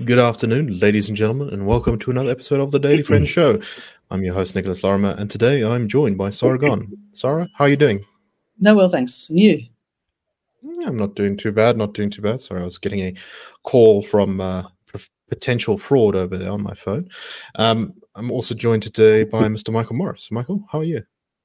Good afternoon, ladies and gentlemen, and welcome to another episode of the Daily Friends Show. I'm your host, Nicholas Lorimer, and today I'm joined by Sarah Gon. Sarah, how are you doing? No, well, thanks. And you? I'm not doing too bad, Sorry, I was getting a call from potential fraud over there on my phone. I'm also joined today by Mr. Michael Morris. Michael, how are you?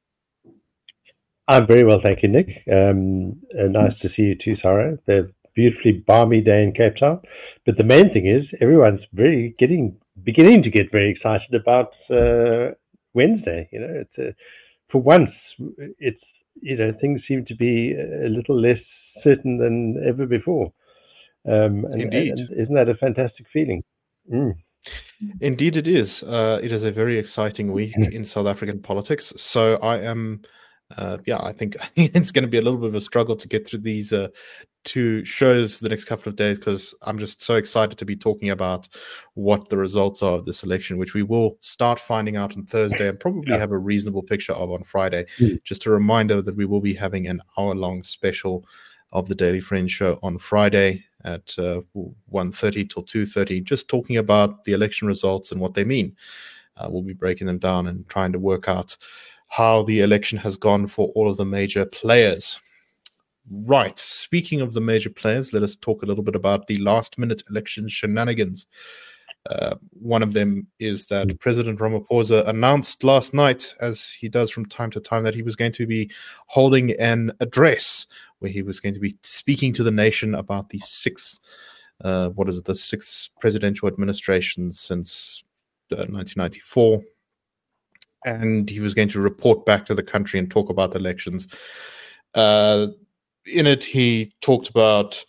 I'm very well, thank you, Nick. Nice to see you too, Sarah. The beautifully balmy day in Cape Town. But the main thing is everyone's beginning to get very excited about Wednesday. You know, it's for once, it's things seem to be a little less certain than ever before. Indeed. And isn't that a fantastic feeling? Mm. Indeed, it is. It is a very exciting week in South African politics. So I am. I think it's going to be a little bit of a struggle to get through these two shows the next couple of days because I'm just so excited to be talking about what the results are of this election, which we will start finding out on Thursday and probably have a reasonable picture of on Friday. Just a reminder that we will be having an hour-long special of the Daily Friends Show on Friday at 1:30 till 2:30, just talking about the election results and what they mean. We'll be breaking them down and trying to work out how the election has gone for all of the major players. Right. Speaking of the major players, let us talk a little bit about the last-minute election shenanigans. One of them is that President Ramaphosa announced last night, as he does from time to time, that he was going to be holding an address where he was going to be speaking to the nation about the sixth presidential administration since 1994. And he was going to report back to the country and talk about the elections. In it, he talked about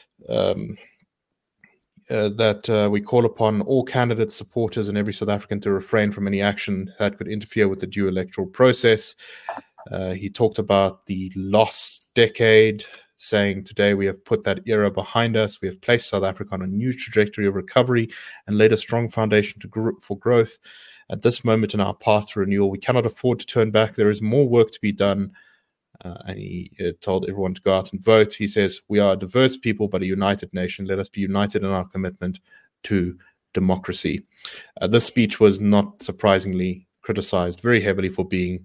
that we call upon all candidates, supporters, and every South African to refrain from any action that could interfere with the due electoral process. He talked about the lost decade, saying today we have put that era behind us. We have placed South Africa on a new trajectory of recovery and laid a strong foundation for growth. At this moment in our path to renewal, we cannot afford to turn back. There is more work to be done. And he told everyone to go out and vote. He says, we are a diverse people, but a united nation. Let us be united in our commitment to democracy. This speech was not surprisingly criticized very heavily for being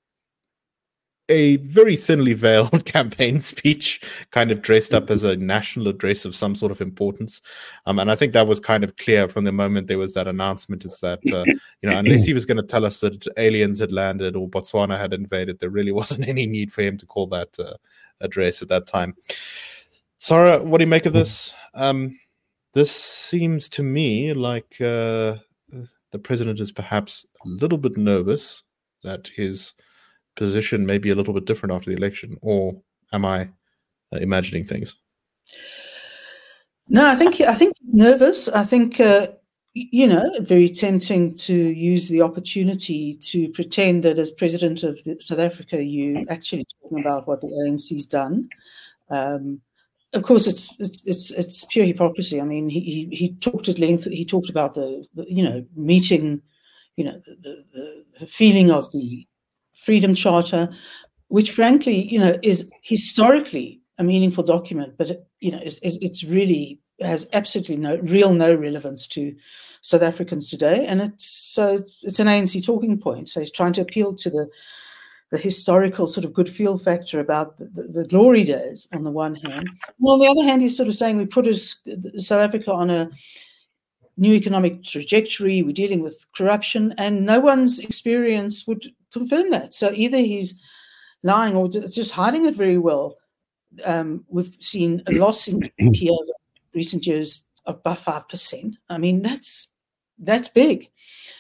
a very thinly veiled campaign speech, kind of dressed up as a national address of some sort of importance. And I think that was kind of clear from the moment there was that announcement, is that, unless he was going to tell us that aliens had landed or Botswana had invaded, there really wasn't any need for him to call that address at that time. Sarah, what do you make of this? This seems to me like the president is perhaps a little bit nervous that his position may be a little bit different after the election, or am I imagining things? No, I think he's nervous. I think very tempting to use the opportunity to pretend that as president of South Africa, you actually talking about what the ANC's done. Of course, it's pure hypocrisy. I mean, he talked at length. He talked about the meeting, the feeling of the Freedom Charter, which frankly, is historically a meaningful document, but it's really has absolutely no relevance to South Africans today, and it's an ANC talking point. So he's trying to appeal to the historical sort of good feel factor about the glory days on the one hand. Well, on the other hand, he's sort of saying we put South Africa on a new economic trajectory, we're dealing with corruption, and no one's experience would confirm that. So either he's lying or just hiding it very well. We've seen a loss in GDP over recent years of about 5%. I mean, that's big.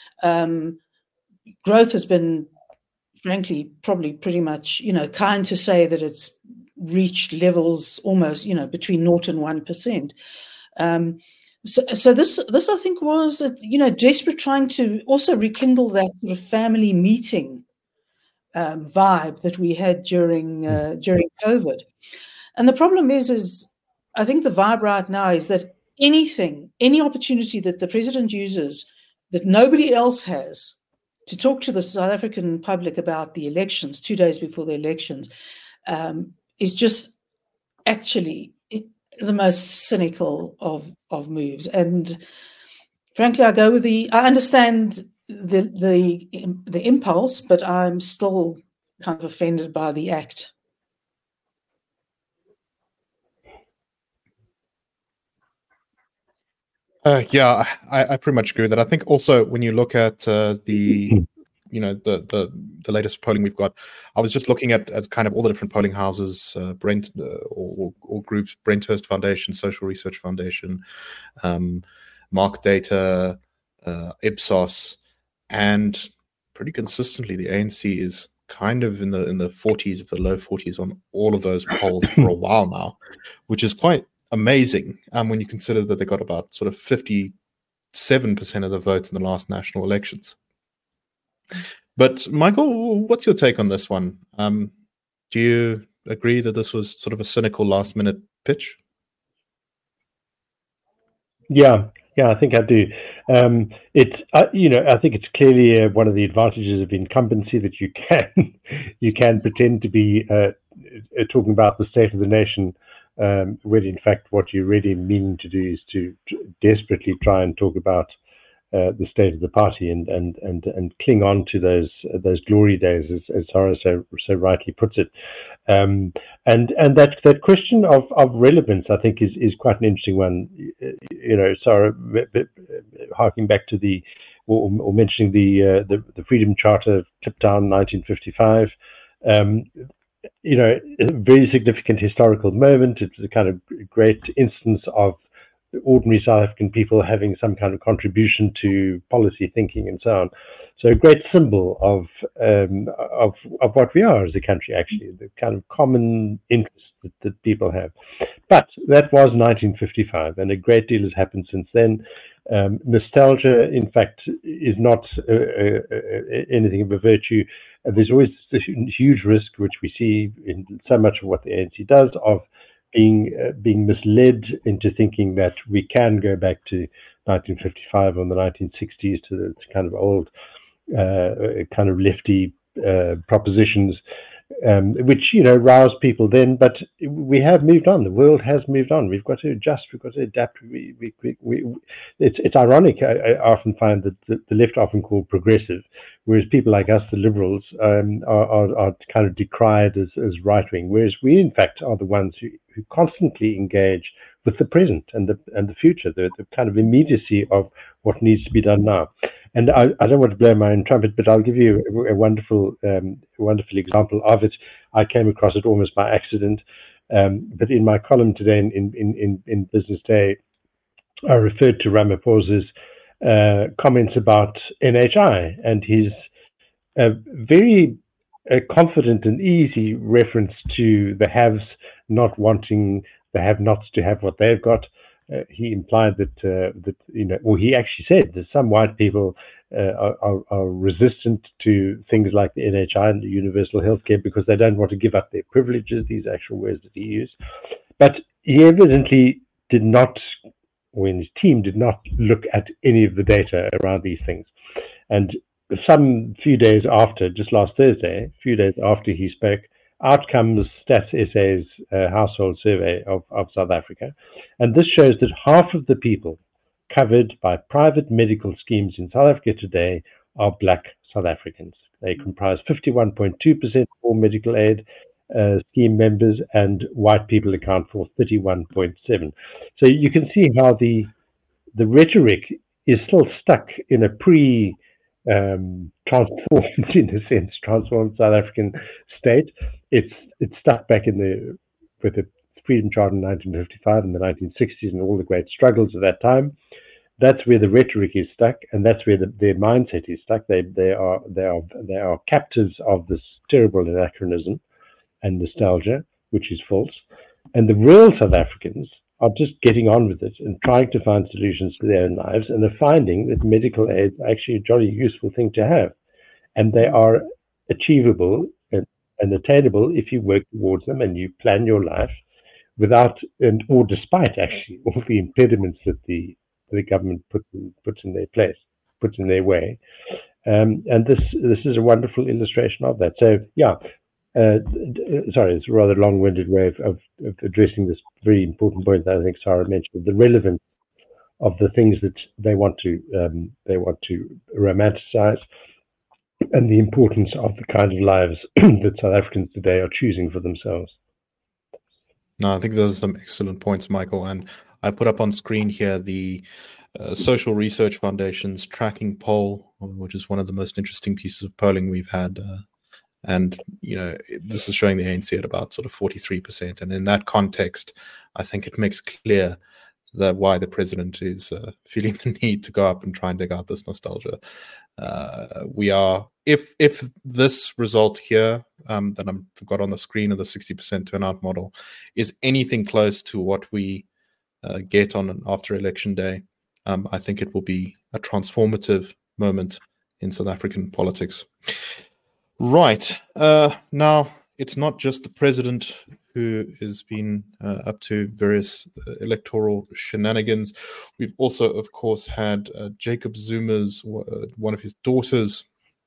Growth has been, frankly, probably pretty much, kind to say that it's reached levels almost, between 0 and 1%. So this I think was, desperate, trying to also rekindle that sort of family meeting vibe that we had during COVID. And the problem is I think the vibe right now is that any opportunity that the president uses that nobody else has to talk to the South African public about the elections 2 days before the elections is just actually the most cynical of moves. And frankly, I go with I understand the impulse, but I'm still kind of offended by the act. Yeah, I pretty much agree with that. I think also when you look at the latest polling we've got, I was just looking at kind of all the different polling houses, Brent or groups, Brenthurst Foundation, Social Research Foundation, Mark Data, Ipsos, and pretty consistently the ANC is kind of in the 40s, of the low 40s on all of those polls for a while now, which is quite amazing when you consider that they got about sort of 57% of the votes in the last national elections. But Michael, what's your take on this one? Do you agree that this was sort of a cynical last-minute pitch? Yeah, I think I do. I think it's clearly one of the advantages of incumbency that you can pretend to be talking about the state of the nation, when in fact what you're really meaning to do is to desperately try and talk about the state of the party and cling on to those glory days, as Sarah so rightly puts it. And that question of relevance, I think, is quite an interesting one. Sarah, harking back to or mentioning the Freedom Charter of Kliptown, 1955. A very significant historical moment. It's a kind of great instance of ordinary South African people having some kind of contribution to policy thinking and so on. So a great symbol of what we are as a country, actually, the kind of common interest that people have. But that was 1955, and a great deal has happened since then. Nostalgia, in fact, is not anything of a virtue. There's always a huge risk, which we see in so much of what the ANC does, of being misled into thinking that we can go back to 1955 or the 1960s to the kind of old kind of lefty propositions, which rouse people then. But we have moved on. The world has moved on. We've got to adjust. We've got to adapt. It's ironic. I often find that the left often called progressive, whereas people like us, the liberals, are kind of decried as right wing. Whereas we, in fact, are the ones who constantly engage with the present and the future, the kind of immediacy of what needs to be done now. And I don't want to blow my own trumpet, but I'll give you a wonderful example of it. I came across it almost by accident, but in my column today in Business Day, I referred to Ramaphosa's comments about NHI and his very confident and easy reference to the haves not wanting the have-nots to have what they've got. He implied that or he actually said that some white people are resistant to things like the NHI and the universal healthcare because they don't want to give up their privileges. These actual words that he used, but he evidently did not, or his team did not look at any of the data around these things. And some few days after, just last Thursday, a few days after he spoke, out comes Stats SA's household survey of South Africa. And this shows that half of the people covered by private medical schemes in South Africa today are black South Africans. They comprise 51.2% of all medical aid scheme members, and white people account for 31.7%. So you can see how the rhetoric is still stuck in a transformed, in a sense, transformed South African state. It's stuck back with the Freedom Charter in 1955 and the 1960s and all the great struggles of that time. That's where the rhetoric is stuck, and that's where their mindset is stuck. They are captives of this terrible anachronism and nostalgia, which is false. And the real South Africans are just getting on with it and trying to find solutions to their own lives, and they're finding that medical aid is actually a jolly useful thing to have. And they are achievable and attainable if you work towards them and you plan your life without or despite actually all the impediments that the government puts in their way. And this is a wonderful illustration of that. So yeah, sorry, it's a rather long-winded way of addressing this very important point that I think Sarah mentioned, the relevance of the things that they want to romanticize, and the importance of the kind of lives that South Africans today are choosing for themselves. No, I think those are some excellent points, Michael. And I put up on screen here the Social Research Foundation's tracking poll, which is one of the most interesting pieces of polling we've had. And, this is showing the ANC at about sort of 43%. And in that context, I think it makes clear that why the president is feeling the need to go up and try and dig out this nostalgia. We are, if this result here that I've got on the screen of the 60% turnout model is anything close to what we get on an after election day, I think it will be a transformative moment in South African politics. Right. Now, it's not just the president who has been up to various electoral shenanigans. We've also, of course, had Jacob Zuma's, one of his daughters,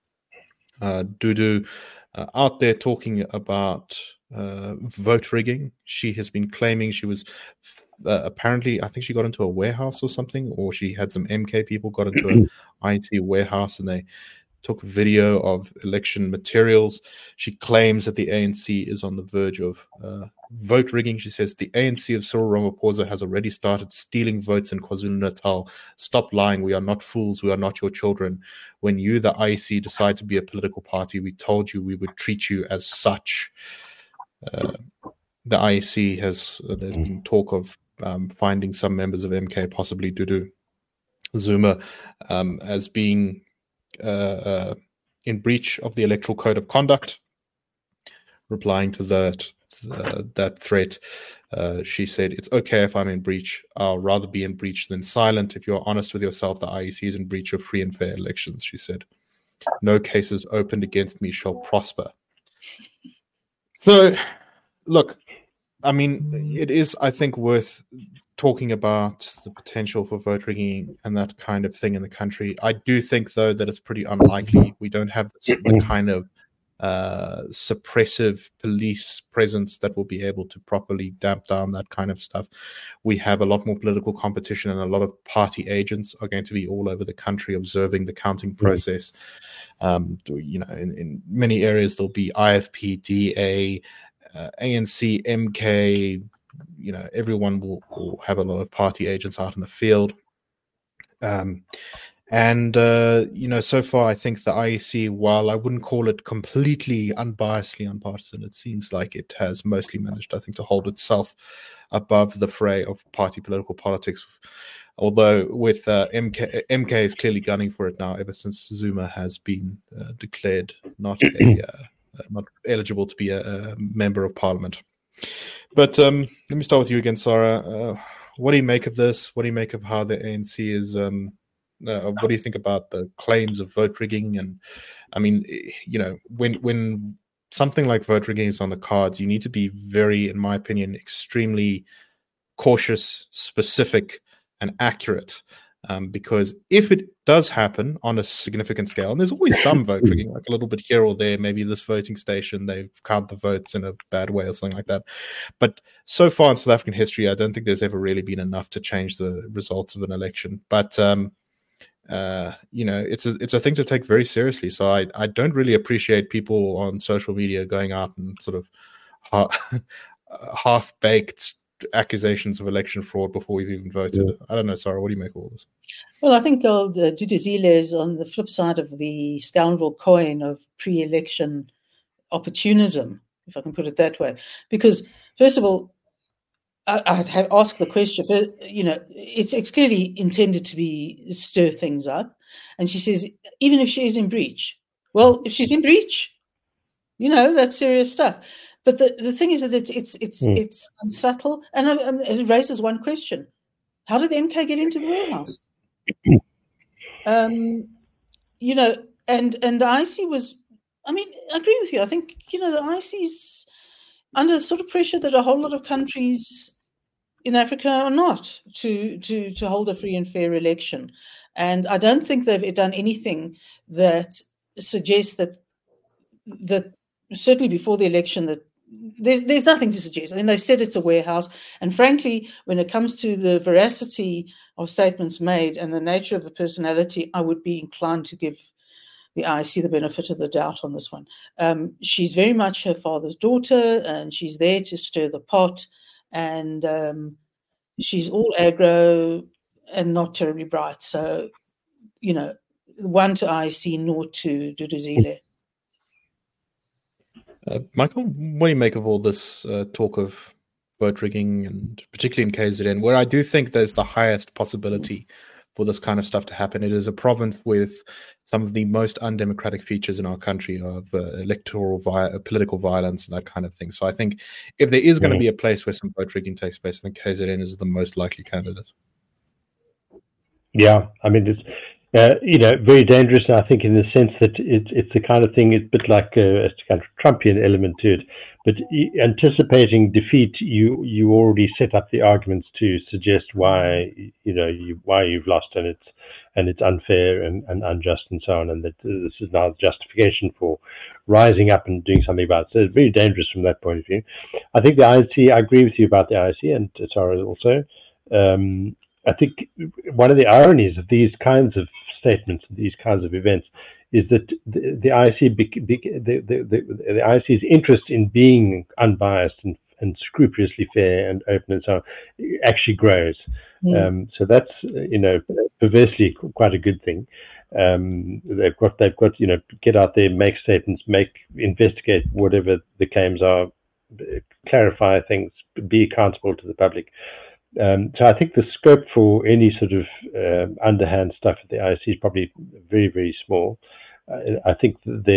Dudu, out there talking about vote rigging. She has been claiming she was apparently, I think she got into a warehouse or something, or she had some MK people got into an IEC warehouse and they took video of election materials. She claims that the ANC is on the verge of vote rigging. She says the ANC of Cyril Ramaphosa has already started stealing votes in KwaZulu-Natal. Stop lying. We are not fools. We are not your children. When you, the IEC, decide to be a political party, we told you we would treat you as such. The IEC there's been talk of finding some members of MK, possibly Dudu Zuma, as being in breach of the Electoral Code of Conduct. Replying to that threat, she said, "It's okay if I'm in breach. I'll rather be in breach than silent. If you're honest with yourself, the IEC is in breach of free and fair elections," she said. "No cases opened against me shall prosper." So, look, I mean, it is, I think, worth talking about the potential for vote rigging and that kind of thing in the country. I do think, though, that it's pretty unlikely. We don't have the kind of suppressive police presence that will be able to properly damp down that kind of stuff. We have a lot more political competition, and a lot of party agents are going to be all over the country observing the counting process. In many areas, there'll be IFP, DA, ANC, MK, everyone will have a lot of party agents out in the field. So far, I think the IEC, while I wouldn't call it completely unbiasedly unpartisan, it seems like it has mostly managed, I think, to hold itself above the fray of party political politics. Although with MK is clearly gunning for it now, ever since Zuma has been declared not eligible to be a member of parliament. But let me start with you again, Sarah. What do you make of this? What do you make of how the ANC is? What do you think about the claims of vote rigging? And I mean, when something like vote rigging is on the cards, you need to be very, in my opinion, extremely cautious, specific, and accurate. Because if it does happen on a significant scale, and there's always some vote rigging, like a little bit here or there, maybe this voting station, they count the votes in a bad way or something like that. But so far in South African history, I don't think there's ever really been enough to change the results of an election. But, it's a thing to take very seriously. So I don't really appreciate people on social media going out and sort of half-baked accusations of election fraud before we've even voted. Yeah. I don't know, Sarah, what do you make of all this? Well, I think old Duduzile is on the flip side of the scoundrel coin of pre-election opportunism, if I can put it that way. Because, first of all, I'd have asked the question, it's clearly intended to be stir things up. And she says, even if she is in breach, well, if she's in breach, that's serious stuff. But the thing is that it's unsubtle, and it raises one question: how did the MK get into the warehouse? And the IEC was. I mean, I agree with you. I think the IEC's under sort of pressure that a whole lot of countries in Africa are not to hold a free and fair election, and I don't think they've done anything that suggests that certainly before the election, that there's nothing to suggest. I mean, they've said it's a warehouse, and frankly, when it comes to the veracity of statements made and the nature of the personality, I would be inclined to give the IEC the benefit of the doubt on this one. She's very much her father's daughter, and she's there to stir the pot, and she's all aggro and not terribly bright. So, one to IEC, naught to Duduzile. Michael, what do you make of all this talk of vote rigging, and particularly in KZN, where I do think there's the highest possibility for this kind of stuff to happen? It is a province with some of the most undemocratic features in our country of political violence and that kind of thing. So I think if there is going to be a place where some vote rigging takes place, I think KZN is the most likely candidate. Yeah, I mean, it's very dangerous. I think in the sense that it's the kind of thing. It's a bit like a kind of Trumpian element to it. But anticipating defeat, you already set up the arguments to suggest why you've lost, and it's unfair and unjust and so on, and that this is now justification for rising up and doing something about it. So it's very dangerous from that point of view. I think the IEC, I agree with you about the IEC, and Sarah also. I think one of the ironies of these kinds of statements, these kinds of events, is that the IEC's interest in being unbiased and scrupulously fair and open and so on actually grows. So that's perversely quite a good thing. They've got get out there, make statements, investigate whatever the claims are, clarify things, be accountable to the public. So I think the scope for any sort of underhand stuff at the IEC is probably very, very small. I think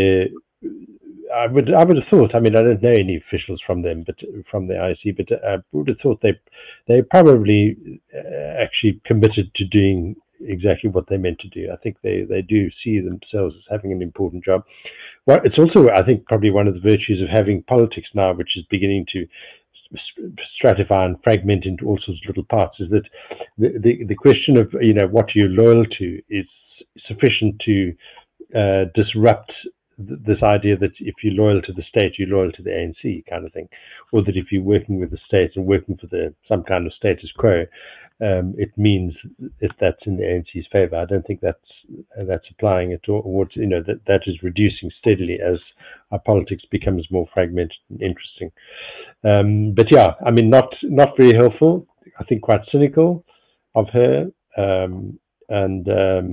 I would have thought. I mean, I don't know any officials from them, but from the IEC, but I would have thought they probably actually committed to doing exactly what they meant to do. I think they do see themselves as having an important job. Well, it's also, I think, probably one of the virtues of having politics now, which is beginning to stratify and fragment into all sorts of little parts, is that the question of what you're loyal to is sufficient to disrupt this idea that if you're loyal to the state, you're loyal to the ANC kind of thing, or that if you're working with the state and working for some kind of status quo, it means if that's in the ANC's favor. I don't think that's applying it towards that is reducing steadily as our politics becomes more fragmented and interesting. But yeah, I mean, not very helpful. I think quite cynical of her, and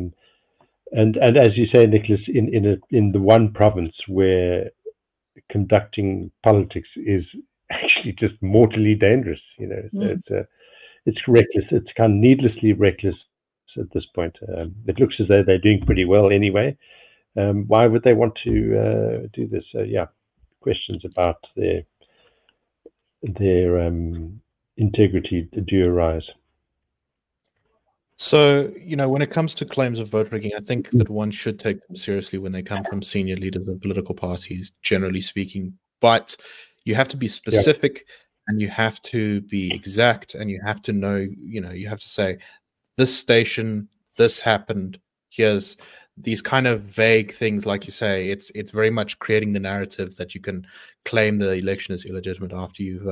as you say, Nicholas, in the one province where conducting politics is actually just mortally dangerous. So it's reckless. It's kind of needlessly reckless at this point. It looks as though they're doing pretty well anyway. Why would they want to do this? Questions about their integrity do arise. So, when it comes to claims of vote rigging, I think that one should take them seriously when they come from senior leaders of political parties, generally speaking. But you have to be specific, and you have to be exact, and you have to know, you have to say, this station, this happened, here's these kind of vague things, like you say. It's very much creating the narrative that you can claim the election is illegitimate after you've,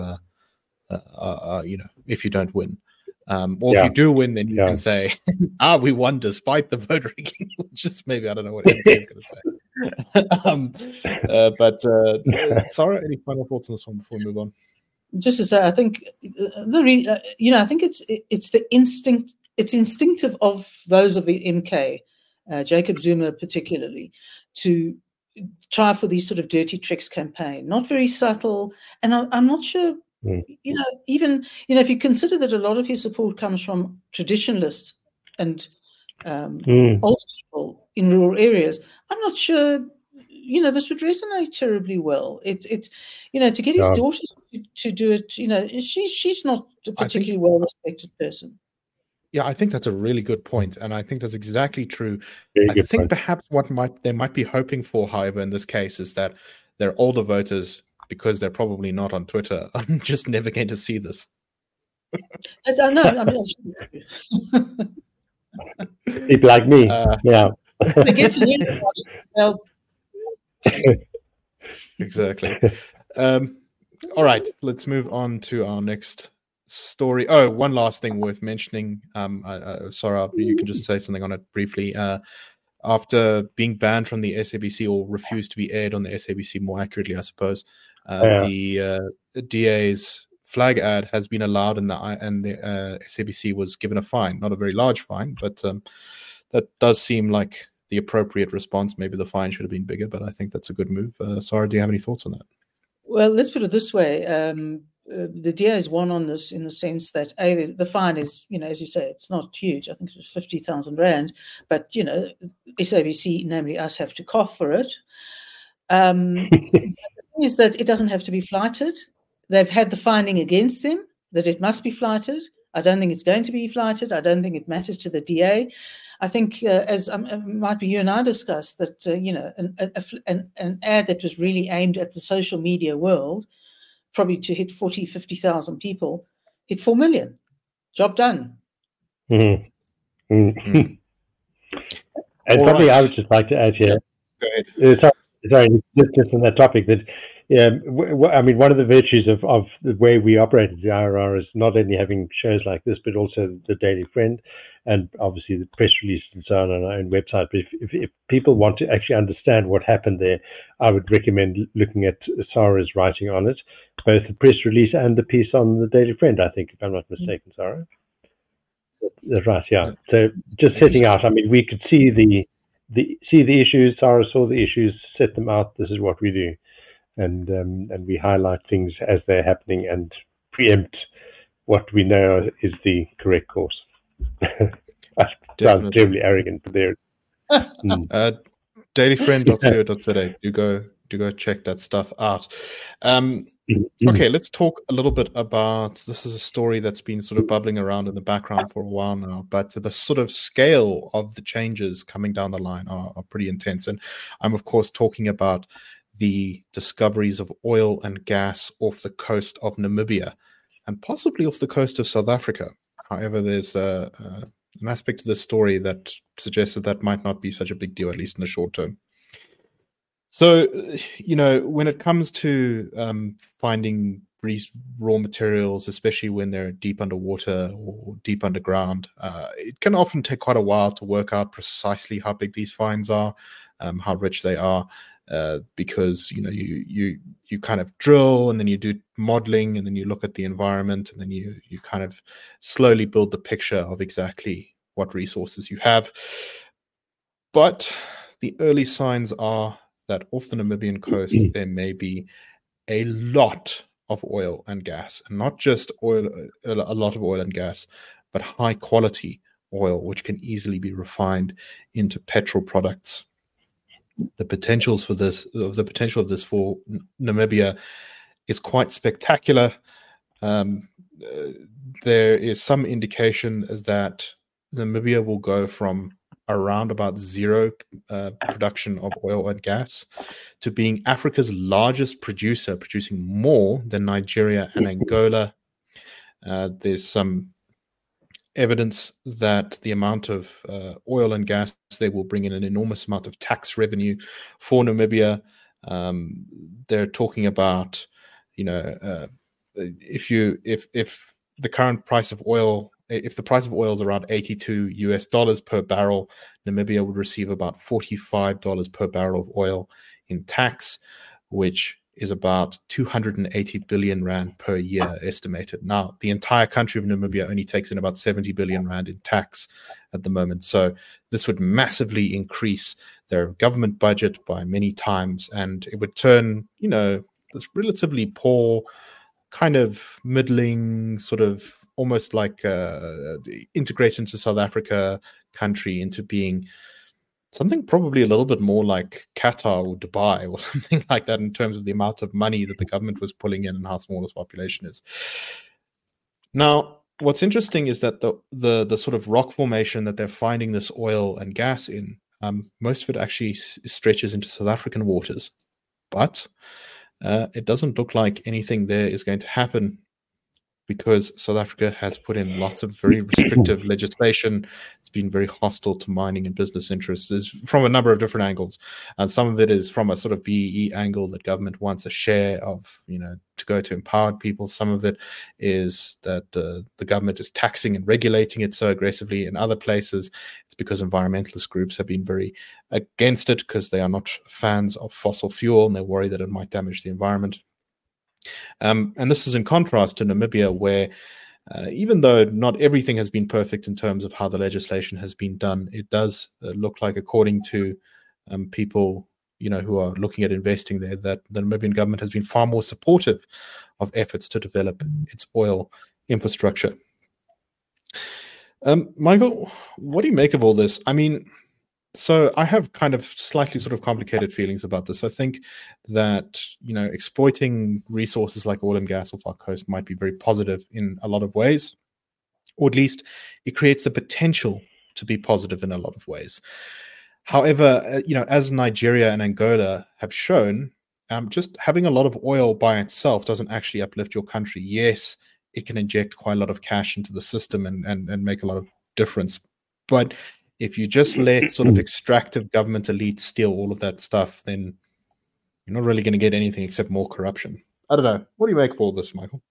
if you don't win. Or if you do win, then you can say, we won despite the vote rigging, which is maybe, I don't know what anybody is going to say. But Sarah, any final thoughts on this one before we move on? Just to say, I think I think it's the instinct. It's instinctive of those of the MK, Jacob Zuma particularly, to try for these sort of dirty tricks campaign. Not very subtle, and I'm not sure. Even if you consider that a lot of his support comes from traditionalists and older people in rural areas, I'm not sure this would resonate terribly well. It's to get his daughter to do it. She's not a particularly well respected person. Yeah, I think that's a really good point, and I think that's exactly true. I think perhaps what they might be hoping for, however, in this case, is that their older voters, because they're probably not on Twitter, I'm just never going to see this. I know. People like me, They get to learn about it. Exactly. All right, let's move on to our next story. Oh, one last thing worth mentioning. Sarah, you can just say something on it briefly. After being banned from the SABC, or refused to be aired on the SABC, more accurately, I suppose, the DA's flag ad has been allowed, and the SABC was given a fine, not a very large fine, but that does seem like the appropriate response. Maybe the fine should have been bigger, but I think that's a good move. Sarah, do you have any thoughts on that? Well, let's put it this way. The DA has won on this in the sense that the fine is, as you say, it's not huge. I think it's 50,000 rand, but SABC, namely us, have to cough for it. The thing is that it doesn't have to be flighted. They've had the finding against them that it must be flighted. I don't think it's going to be flighted. I don't think it matters to the DA. I think, as might be you and I discussed, that an ad that was really aimed at the social media world, probably to hit 40, 50,000 people, hit 4 million. Job done. Mm-hmm. Mm-hmm. And something I would just like to add here. Go ahead. Sorry, just on that topic, that I mean, one of the virtues of the way we operate at the IRR is not only having shows like this, but also the Daily Friend, and obviously the press release and so on our own website. But if people want to actually understand what happened there, I would recommend looking at Sarah's writing on it, both the press release and the piece on the Daily Friend, I think, if I'm not mistaken, Sarah. That's right, yeah. So just setting out, I mean, we could see the issues. Sarah saw the issues, set them out. This is what we do, and we highlight things as they're happening and preempt what we know is the correct course. That sounds terribly arrogant, but there. Dailyfriend.co.za. Do go check that stuff out. Okay, let's talk a little bit about, this is a story that's been sort of bubbling around in the background for a while now, but the sort of scale of the changes coming down the line are pretty intense. And I'm, of course, talking about the discoveries of oil and gas off the coast of Namibia and possibly off the coast of South Africa. However, there's an aspect of this story that suggests that might not be such a big deal, at least in the short term. So, when it comes to finding raw materials, especially when they're deep underwater or deep underground, it can often take quite a while to work out precisely how big these finds are, how rich they are, because you kind of drill and then you do modeling and then you look at the environment and then you kind of slowly build the picture of exactly what resources you have. But the early signs are that off the Namibian coast, there may be a lot of oil and gas, and not just oil, a lot of oil and gas, but high quality oil, which can easily be refined into petrol products. The potential of this for Namibia is quite spectacular. There is some indication that Namibia will go from around about zero production of oil and gas to being Africa's largest producer, producing more than Nigeria and Angola. There's some evidence that the amount of oil and gas they will bring in an enormous amount of tax revenue for Namibia. They're talking about, if the current price of oil, if the price of oil is around $82 per barrel, Namibia would receive about $45 per barrel of oil in tax, which is about 280 billion rand per year estimated. Now, the entire country of Namibia only takes in about 70 billion rand in tax at the moment. So this would massively increase their government budget by many times, and it would turn, this relatively poor, kind of middling, sort of almost like integration to South Africa country into being something probably a little bit more like Qatar or Dubai or something like that in terms of the amount of money that the government was pulling in and how small this population is. Now, what's interesting is that the sort of rock formation that they're finding this oil and gas in, most of it actually stretches into South African waters. But it doesn't look like anything there is going to happen because South Africa has put in lots of very restrictive legislation. It's been very hostile to mining and business interests from a number of different angles. And some of it is from a sort of BEE angle that government wants a share of, to go to empowered people. Some of it is that the government is taxing and regulating it so aggressively. In other places, it's because environmentalist groups have been very against it because they are not fans of fossil fuel and they worry that it might damage the environment. And this is in contrast to Namibia, where even though not everything has been perfect in terms of how the legislation has been done, it does look like, according to people who are looking at investing there, that the Namibian government has been far more supportive of efforts to develop its oil infrastructure. Michael, what do you make of all this? I mean, so I have kind of slightly sort of complicated feelings about this. I think that, exploiting resources like oil and gas off our coast might be very positive in a lot of ways, or at least it creates the potential to be positive in a lot of ways. However, as Nigeria and Angola have shown, just having a lot of oil by itself doesn't actually uplift your country. Yes, it can inject quite a lot of cash into the system and make a lot of difference. But if you just let sort of extractive government elites steal all of that stuff, then you're not really going to get anything except more corruption. I don't know. What do you make of all this, Michael?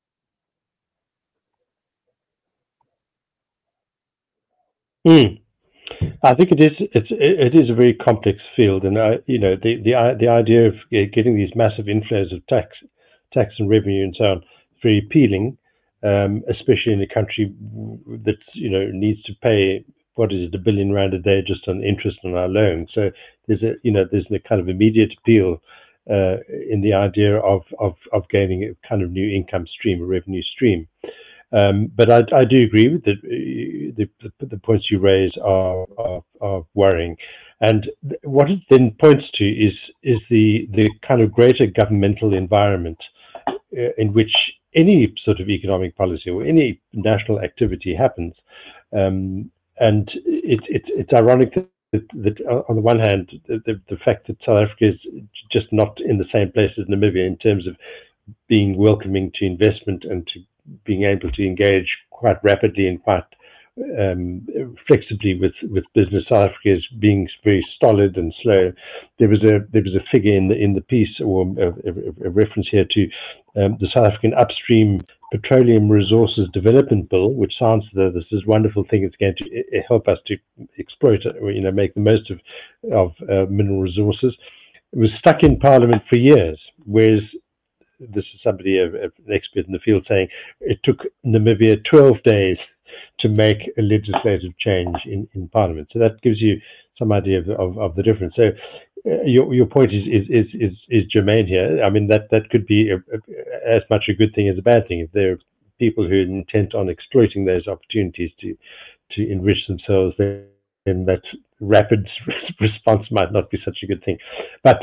I think it is a very complex field, and the idea of getting these massive inflows of tax and revenue and so on is very appealing, especially in a country that needs to pay, what is it, R1 billion a day just on interest on our loan. So there's a kind of immediate appeal in the idea of gaining a kind of new income stream, a revenue stream. But I do agree with the points you raise are worrying, and what it then points to is the kind of greater governmental environment in which any sort of economic policy or any national activity happens. And it's ironic that on the one hand, the fact that South Africa is just not in the same place as Namibia in terms of being welcoming to investment and to being able to engage quite rapidly and quite flexibly with business. South Africa is being very stolid and slow. There was a figure in the piece, or a reference here to the South African Upstream Petroleum Resources Development Bill, which sounds this is a wonderful thing. It's going to help us to exploit, make the most of mineral resources. It was stuck in Parliament for years, whereas this is somebody, an expert in the field, saying it took Namibia 12 days to make a legislative change in Parliament. So that gives you some idea of the difference. So your point is germane here. I mean, that could be as much a good thing as a bad thing. If there are people who are intent on exploiting those opportunities to enrich themselves, then that rapid response might not be such a good thing. But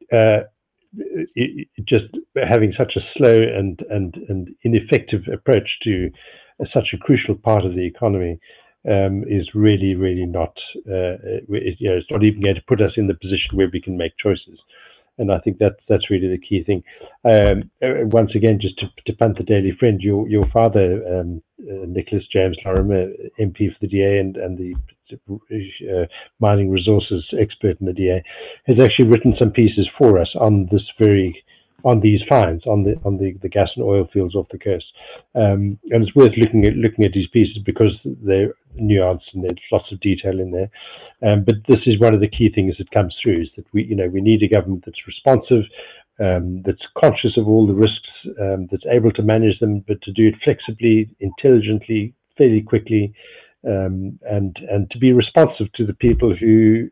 just having such a slow and ineffective approach to such a crucial part of the economy is really, really not. It's not even going to put us in the position where we can make choices. And I think that's really the key thing. Once again, just to punt the Daily Friend, your father, Nicholas James Lorimer, MP for the DA and the mining resources expert in the DA, has actually written some pieces for us on these finds on the gas and oil fields off the coast, and it's worth looking at these pieces because they're nuanced and there's lots of detail in there. But this is one of the key things that comes through, is that we need a government that's responsive, that's conscious of all the risks, that's able to manage them, but to do it flexibly, intelligently, fairly quickly, and to be responsive to the people who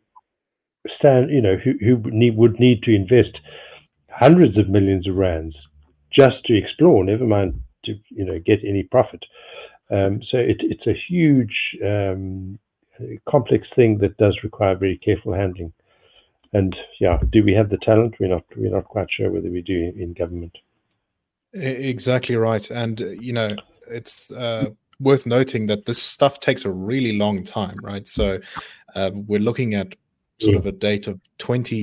would need to invest hundreds of millions of rands just to explore, never mind to get any profit. So it's a huge, complex thing that does require very careful handling. And do we have the talent? We're not quite sure whether we do in government. Exactly right, and it's worth noting that this stuff takes a really long time, right? So we're looking at sort of a date of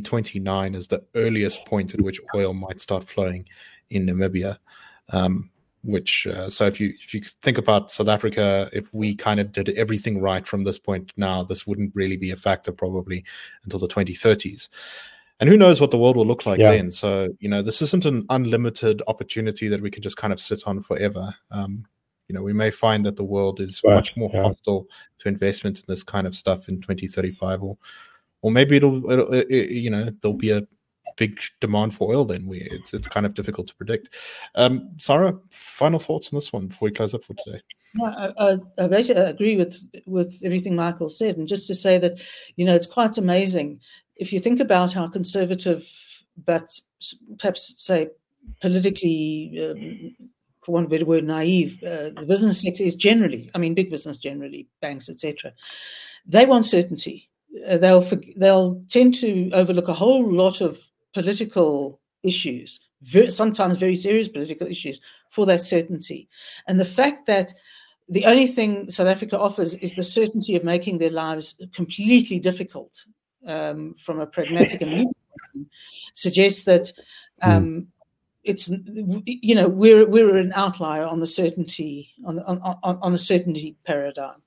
2029 as the earliest point at which oil might start flowing in Namibia. which so if you think about South Africa, if we kind of did everything right from this point now, this wouldn't really be a factor probably until the 2030s. And who knows what the world will look like then. So, this isn't an unlimited opportunity that we can just kind of sit on forever. We may find that the world is much more hostile to investment in this kind of stuff in 2035, or maybe there'll be a big demand for oil then. It's kind of difficult to predict. Sarah, final thoughts on this one before we close up for today? Yeah, I basically agree with everything Michael said, and just to say that it's quite amazing if you think about how conservative, but perhaps say politically, for want of a better word, naive, the business sector is generally. I mean, big business generally, banks, etc. They want certainty. They'll tend to overlook a whole lot of political issues, sometimes very serious political issues, for that certainty. And the fact that the only thing South Africa offers is the certainty of making their lives completely difficult from a pragmatic and legal point of view, suggests that it's we're an outlier on the certainty on the certainty paradigm.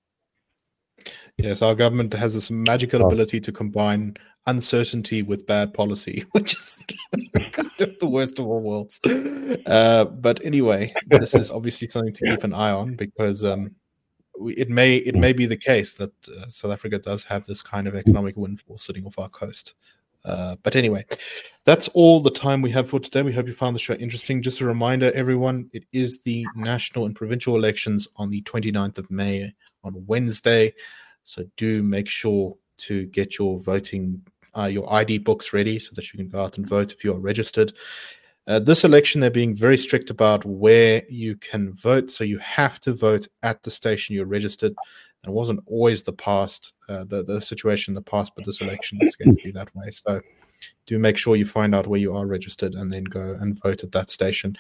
Yes, our government has this magical ability to combine uncertainty with bad policy, which is kind of the worst of all worlds. But anyway, this is obviously something to keep an eye on, because it may be the case that South Africa does have this kind of economic windfall sitting off our coast. But anyway, that's all the time we have for today. We hope you found the show interesting. Just a reminder, everyone, it is the national and provincial elections on the 29th of May on Wednesday. So do make sure to get your voting, your ID books ready so that you can go out and vote if you are registered. This election, they're being very strict about where you can vote. So you have to vote at the station you're registered. It wasn't always the past, the situation in the past, but this election is going to be that way. So do make sure you find out where you are registered and then go and vote at that station.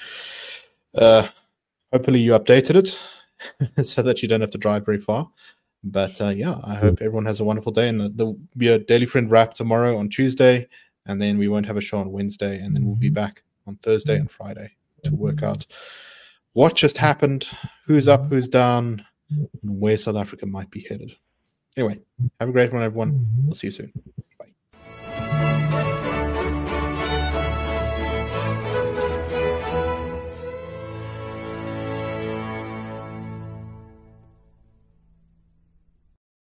Hopefully you updated it so that you don't have to drive very far. But I hope everyone has a wonderful day. And there'll be a Daily Friend wrap tomorrow on Tuesday, and then we won't have a show on Wednesday, and then we'll be back on Thursday and Friday to work out what just happened, who's up, who's down, and where South Africa might be headed. Anyway, have a great one, everyone. We'll see you soon.